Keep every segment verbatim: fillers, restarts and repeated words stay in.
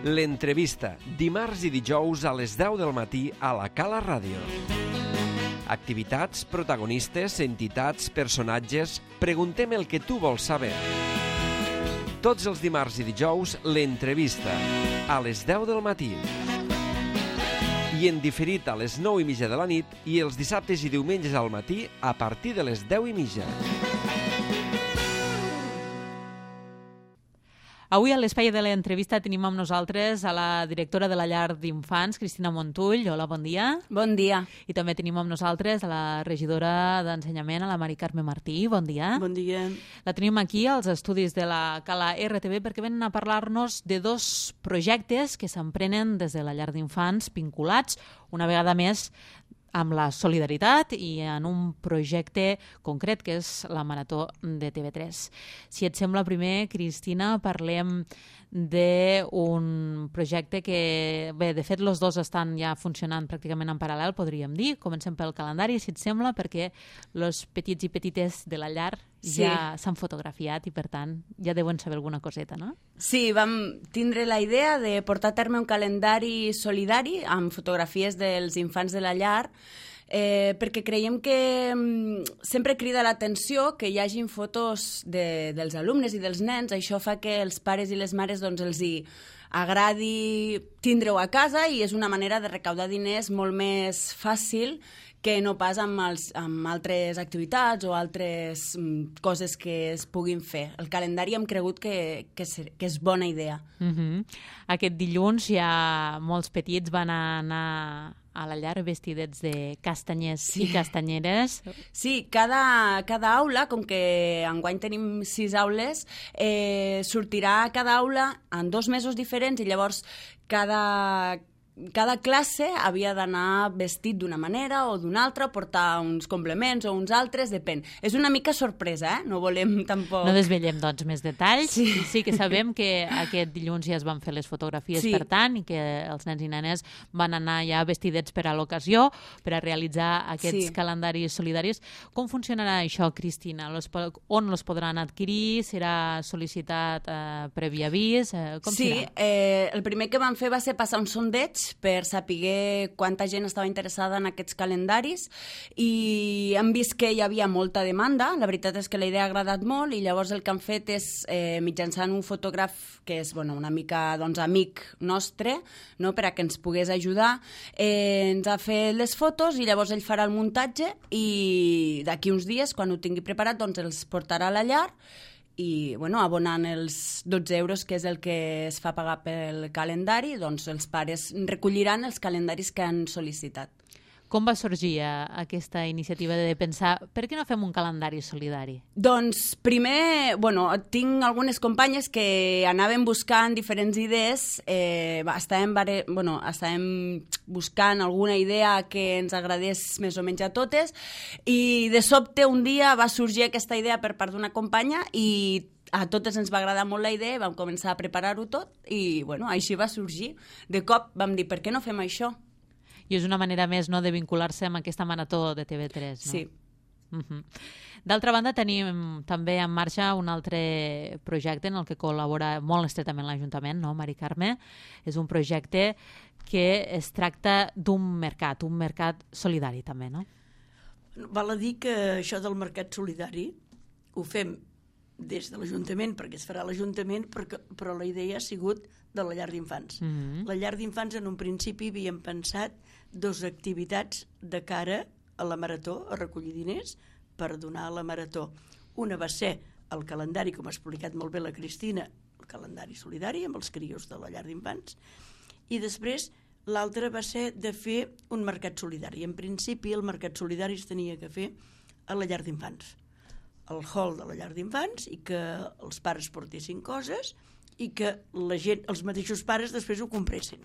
L'entrevista, dimarts i dijous a les deu del matí a la Cala Ràdio. Activitats, protagonistes, entitats, personatges... Preguntem el que tu vols saber. Tots els dimarts i dijous, l'entrevista, a les deu del matí. I en diferit a les nou i mitja de la nit i els dissabtes i diumenges al matí a partir de les deu i mitja. Avui a l'espai de l'entrevista tenim amb nosaltres a la directora de la llar d'infants, Cristina Montull. Hola, bon dia. Bon dia. I també tenim amb nosaltres a la regidora d'Ensenyament, a la Mari Carme Martí. Bon dia. Bon dia. La tenim aquí als estudis de la Cala R T V perquè venen a parlar-nos de dos projectes que s'emprenen des de la llar d'infants vinculats, una vegada més, amb la solidaritat i en un projecte concret que és la Marató de T V tres. Si et sembla, primer, Cristina, parlem d'un projecte que, bé, de fet, els dos estan ja funcionant pràcticament en paral·lel, podríem dir. Comencem pel calendari, si et sembla, perquè els petits i petites de la llar sí. ja s'han fotografiat i, per tant, ja deuen saber alguna coseta, no? Sí, vam tindre la idea de portar a terme un calendari solidari amb fotografies dels infants de la llar, Eh, perquè creiem que mm, sempre crida l'atenció que hi hagin fotos de, dels alumnes i dels nens. Això fa que els pares i les mares doncs, els hi agradi tindre-ho a casa i és una manera de recaudar diners molt més fàcil que no pas amb, els, amb altres activitats o altres mm, coses que es puguin fer. El calendari hem cregut que, que, és, que és bona idea. Uh-huh. Aquest dilluns ja molts petits van anar a la llar vestidets de castanyers sí. i castanyeres. Sí, cada, cada aula, com que enguany tenim sis aules, eh, sortirà cada aula en dos mesos diferents i llavors cada... cada classe havia d'anar vestit d'una manera o d'una altra, portar uns complements o uns altres, depèn. És una mica sorpresa, eh? No volem tampoc... No desvetllem, doncs, més detalls. Sí, sí que sabem que aquest dilluns ja es van fer les fotografies, sí. per tant, i que els nens i nenes van anar ja vestidets per a l'ocasió, per a realitzar aquests sí. calendaris solidaris. Com funcionarà això, Cristina? Los, on els podran adquirir? Serà sol·licitat eh, previ avís? Eh, com sí, serà? Eh, el primer que van fer va ser passar un sondeig per saber quanta gent estava interessada en aquests calendaris i hem vist que hi havia molta demanda. La veritat és que la idea ha agradat molt i llavors el que han fet és, eh, mitjançant un fotògraf que és bueno, una mica doncs, amic nostre, no? Per a que ens pogués ajudar, eh, ens ha fet les fotos i llavors ell farà el muntatge i d'aquí uns dies, quan ho tingui preparat, doncs els portarà a la llar i bueno, abonant els dotze euros, que és el que es fa pagar pel calendari, doncs els pares recolliran els calendaris que han sol·licitat. Com va sorgir aquesta iniciativa de pensar per què no fem un calendari solidari? Doncs primer, bueno, tinc algunes companyes que anaven buscant diferents idees, eh, estàvem, bueno, estàvem buscant alguna idea que ens agradés més o menys a totes i de sobte un dia va sorgir aquesta idea per part d'una companya i a totes ens va agradar molt la idea, vam començar a preparar-ho tot i bueno, així va sorgir. De cop vam dir, per què no fem això? I és una manera més, no, de vincular-se amb aquesta marató de T V tres, no? Sí. Uh-huh. D'altra banda, tenim també en marxa un altre projecte en el que col·labora molt estretament l'Ajuntament, no, Mari Carme? És un projecte que es tracta d'un mercat, un mercat solidari també, no? Val a dir que això del mercat solidari ho fem des de l'Ajuntament, perquè es farà a l'Ajuntament, però la idea ha sigut de la llar d'infants. Mm-hmm. La llar d'infants en un principi havíem pensat dues activitats de cara a la marató, a recollir diners per donar a la marató. Una va ser el calendari, com ha explicat molt bé la Cristina, el calendari solidari amb els crios de la llar d'infants, i després l'altra va ser de fer un mercat solidari. En principi el mercat solidari es tenia que fer a la llar d'infants, al hall de la llar d'infants, i que els pares portessin coses i que la gent, els mateixos pares després ho compressin.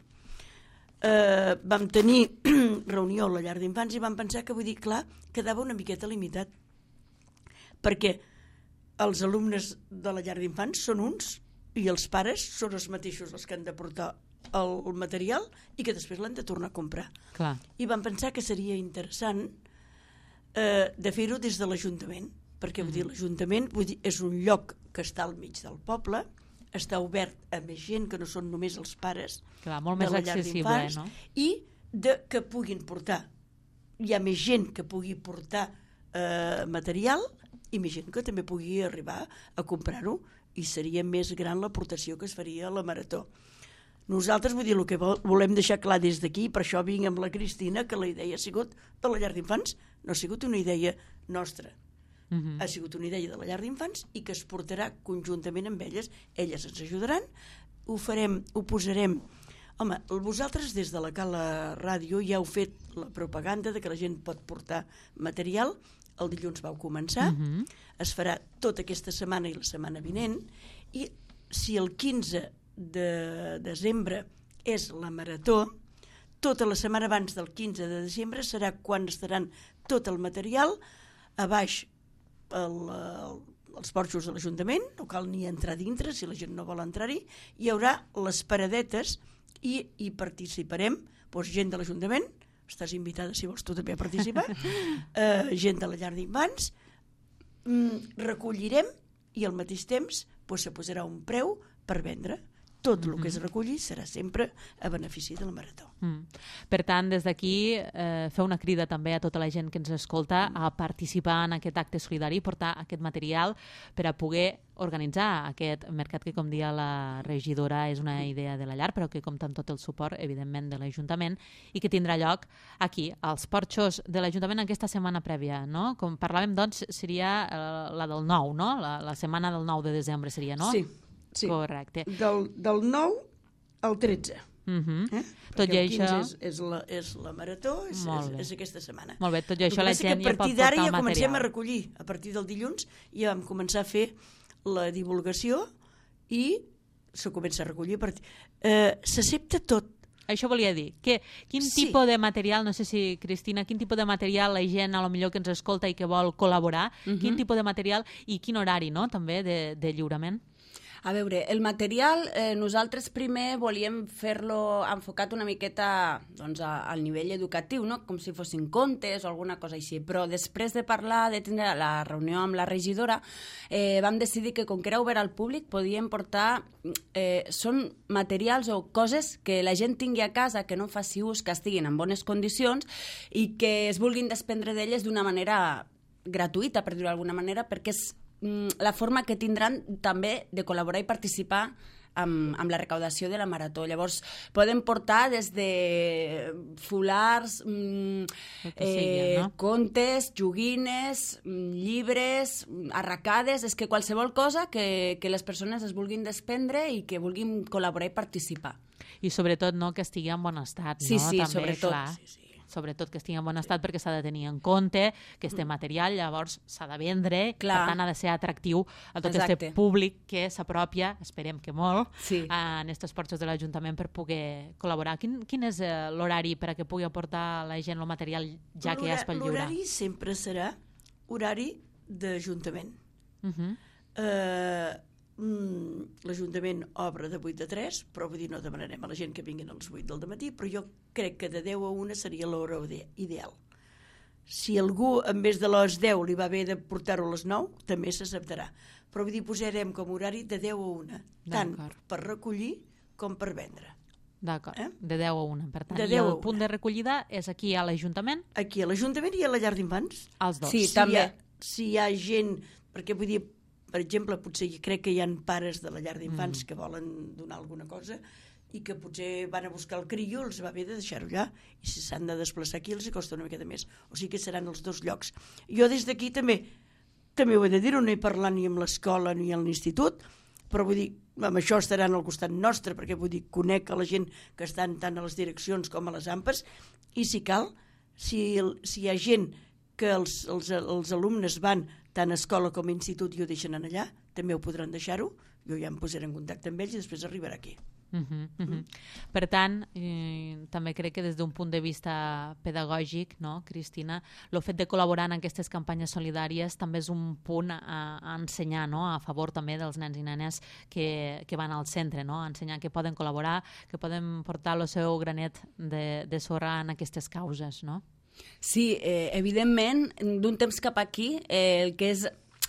Eh, vam tenir reunió a la llar d'infants i vam pensar que, vull dir, clar, quedava una miqueta limitat, perquè els alumnes de la llar d'infants són uns i els pares són els mateixos els que han de portar el material i que després l'han de tornar a comprar. Clar. I vam pensar que seria interessant eh, de fer-ho des de l'Ajuntament, perquè vull dir, l'Ajuntament vull dir, és un lloc que està al mig del poble, està obert a més gent, que no són només els pares. Clar, molt de més la llar accessible, d'infants, no? I de, que puguin portar. Hi ha més gent que pugui portar eh, material i més gent que també pugui arribar a comprar-ho, i seria més gran l'aportació que es faria a la Marató. Nosaltres, vull dir, el que volem deixar clar des d'aquí, per això vinc amb la Cristina, que la idea ha sigut de la llar d'infants, no ha sigut una idea nostra. Uh-huh. Ha sigut una idea de la llar d'infants i que es portarà conjuntament amb elles. Elles ens ajudaran, ho farem, ho posarem. Home, vosaltres des de la Cala Ràdio ja heu fet la propaganda de que la gent pot portar material. El dilluns vau començar, uh-huh. Es farà tota aquesta setmana i la setmana vinent, i si el quinze de desembre és la Marató, tota la setmana abans del quinze de desembre serà quan estaran tot el material a baix el, el, els porxos de l'Ajuntament, no cal ni entrar dintre si la gent no vol entrar-hi, hi haurà les paradetes i hi participarem, doncs, gent de l'Ajuntament, estàs invitada si vols tu també a participar, eh, gent de la llar d'infants, mm, recollirem i al mateix temps doncs, se posarà un preu per vendre. Tot el que es reculli serà sempre a benefici de la Marató. Mm. Per tant, des d'aquí eh, fer una crida també a tota la gent que ens escolta a participar en aquest acte solidari i portar aquest material per a poder organitzar aquest mercat que, com dia la regidora, és una idea de la llar, però que compta amb tot el suport, evidentment, de l'Ajuntament i que tindrà lloc aquí, als porxos de l'Ajuntament aquesta setmana prèvia, no? Com parlàvem, doncs, seria eh, la del nou, no? La, la setmana del nou de desembre seria, no? Sí. Sí. Correcte. Del, del nou al tretze. Uh-huh. Eh? Tot i això... És, és, la, és la Marató, és, és, és aquesta setmana. Molt bé, tot i això la gent ja pot portar el material. A partir d'ara ja comencem a recollir. A partir del dilluns ja vam començar a fer la divulgació i se comença a recollir. A partir... Eh, s'accepta tot. Això volia dir, que quin sí. tipus de material, no sé si, Cristina, quin tipus de material la gent a lo millor que ens escolta i que vol col·laborar, uh-huh. quin tipus de material i quin horari, no?, també de, de lliurament? A veure, el material, eh, nosaltres primer volíem fer-lo enfocat una miqueta doncs, a, al nivell educatiu, no? Com si fossin contes o alguna cosa així, però després de parlar, de tindre la reunió amb la regidora, eh, vam decidir que com que era obert al públic podíem portar, eh, són materials o coses que la gent tingui a casa, que no faci ús, que estiguin en bones condicions i que es vulguin desprendre d'elles d'una manera gratuïta, per dir-ho d'alguna manera, perquè és la forma que tindran també de col·laborar i participar amb, amb la recaudació de la Marató. Llavors, poden portar des de fulars, mm, eh, sigui, no? contes, joguines, llibres, arracades, és que qualsevol cosa que, que les persones es vulguin desprendre i que vulguin col·laborar i participar. I sobretot no, que estigui en bon estat. Sí, no? sí, també, sobretot. Clar. Sí, sí. Sobretot que estigui en bon estat perquè s'ha de tenir en compte que este material llavors s'ha de vendre, clar. Per tant ha de ser atractiu a tot Exacte. este públic que s'apropia, esperem que molt, sí. en estos porxos de l'Ajuntament per poder col·laborar. Quin, quin és eh, l'horari per a que pugui aportar la gent el material ja que ja es pot lliurar? L'horari sempre serà horari d'Ajuntament. Uh -huh. eh, l'Ajuntament obre de vuit a tres, però vull dir, no demanarem a la gent que vinguin a les vuit del dematí, però jo crec que de deu a una seria l'hora ideal. Si algú, en vez de les deu, li va bé de portar-ho a les nou, també s'acceptarà. Però vull dir, posarem com a horari de deu a una, tant per recollir com per vendre. D'acord, eh? de deu a una, per tant. De I el punt de recollida és aquí a l'Ajuntament? Aquí a l'Ajuntament i a la llar d'infants. Els dos. Sí, si també. Hi ha, si hi ha gent, perquè vull dir, per exemple, potser crec que hi ha pares de la llar d'infants mm. que volen donar alguna cosa i que potser van a buscar el criollo, els va bé de deixar-ho allà, i si s'han de desplaçar aquí els costa una miqueta més. O sigui que seran els dos llocs. Jo des d'aquí també també ho he de dir, no he parlat ni amb l'escola ni amb l'institut, però vull dir, amb això estaran al costat nostre, perquè vull dir, conec a la gent que estan tant a les direccions com a les AMPAs, i si cal, si, si hi ha gent que els, els, els alumnes van tant a escola com a institut i ho deixen allà, també ho podran deixar-ho, jo ja em posaré en contacte amb ells i després arribarà aquí. Uh -huh, uh -huh. Mm. Per tant, eh, també crec que des d'un punt de vista pedagògic, no, Cristina, el fet de col·laborar en aquestes campanyes solidàries també és un punt a, a ensenyar, no, a favor també dels nens i nenes que, que van al centre, no, a ensenyar que poden col·laborar, que poden portar el seu granet de, de sorra en aquestes causes, no? Sí, eh, evidentment, d'un temps cap aquí, eh, el que és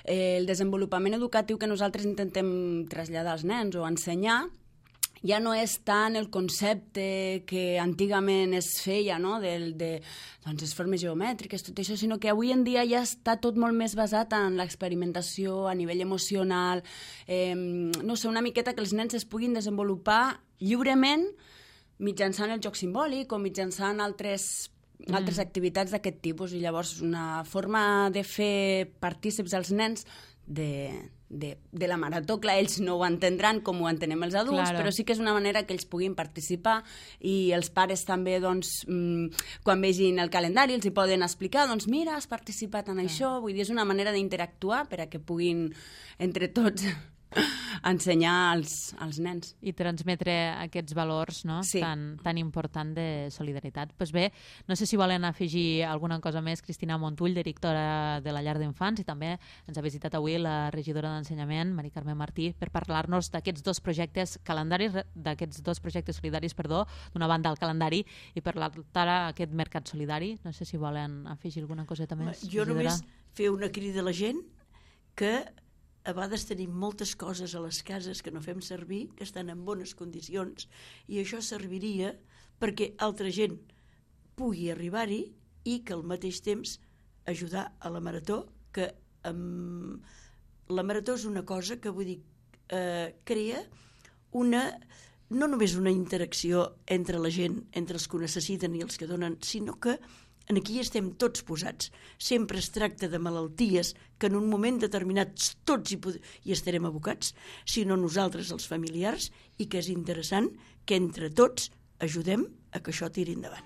eh, el desenvolupament educatiu que nosaltres intentem traslladar als nens o ensenyar ja no és tant el concepte que antigament es feia, no? Del, de doncs, les formes geomètriques, tot això, sinó que avui en dia ja està tot molt més basat en l'experimentació a nivell emocional, eh, no sé, una miqueta que els nens es puguin desenvolupar lliurement mitjançant el joc simbòlic o mitjançant altres, mm. altres activitats d'aquest tipus. I llavors una forma de fer partícips als nens de, de, de la marató, clar, ells no ho entendran com ho entenem els adults, claro. Però sí que és una manera que ells puguin participar i els pares també, doncs, mmm, quan vegin el calendari els hi poden explicar, doncs mira, has participat en sí. això, vull dir, és una manera d'interactuar per a que puguin entre tots ensenyar als, als nens. I transmetre aquests valors, no? Sí. tan, tan important de solidaritat. Pues bé, no sé si volen afegir alguna cosa més. Cristina Montull, directora de la Llar d'Infants, i també ens ha visitat avui la regidora d'Ensenyament, Mari Carme Martí, per parlar-nos d'aquests dos projectes calendaris, d'aquests dos projectes solidaris, perdó, d'una banda el calendari i per l'altra aquest mercat solidari. No sé si volen afegir alguna coseta més. Jo només fer una crida a la gent que a vegades tenim moltes coses a les cases que no fem servir, que estan en bones condicions, i això serviria perquè altra gent pugui arribar-hi i que al mateix temps ajudar a la marató, que um, la marató és una cosa que, vull dir, eh, crea una, no només una interacció entre la gent, entre els que ho necessiten i els que donen, sinó que aquí estem tots posats. Sempre es tracta de malalties que en un moment determinat tots hi, hi estarem abocats, sinó nosaltres, els familiars, i que és interessant que entre tots ajudem a que això tiri endavant.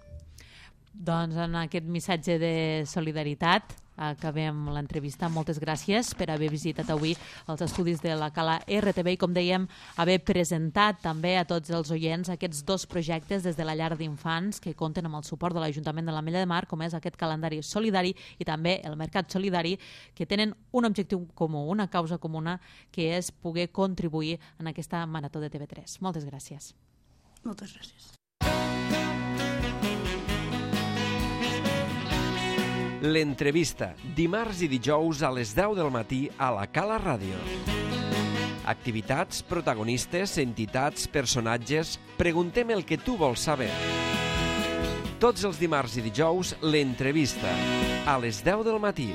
Doncs en aquest missatge de solidaritat acabem l'entrevista. Moltes gràcies per haver visitat avui els estudis de la Cala R T V i, com dèiem, haver presentat també a tots els oients aquests dos projectes des de la Llar d'Infants que compten amb el suport de l'Ajuntament de l'Ametlla de Mar, com és aquest calendari solidari i també el mercat solidari, que tenen un objectiu comú, una causa comuna, que és poder contribuir en aquesta marató de T V tres. Moltes gràcies. Moltes gràcies. L'entrevista, dimarts i dijous a les deu del matí a la Cala Ràdio. Activitats, protagonistes, entitats, personatges... Preguntem el que tu vols saber. Tots els dimarts i dijous, l'entrevista, a les deu del matí.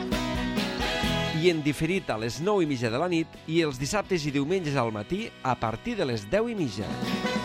I en diferit a les nou i mitja de la nit i els dissabtes i diumenges al matí a partir de les deu i mitja.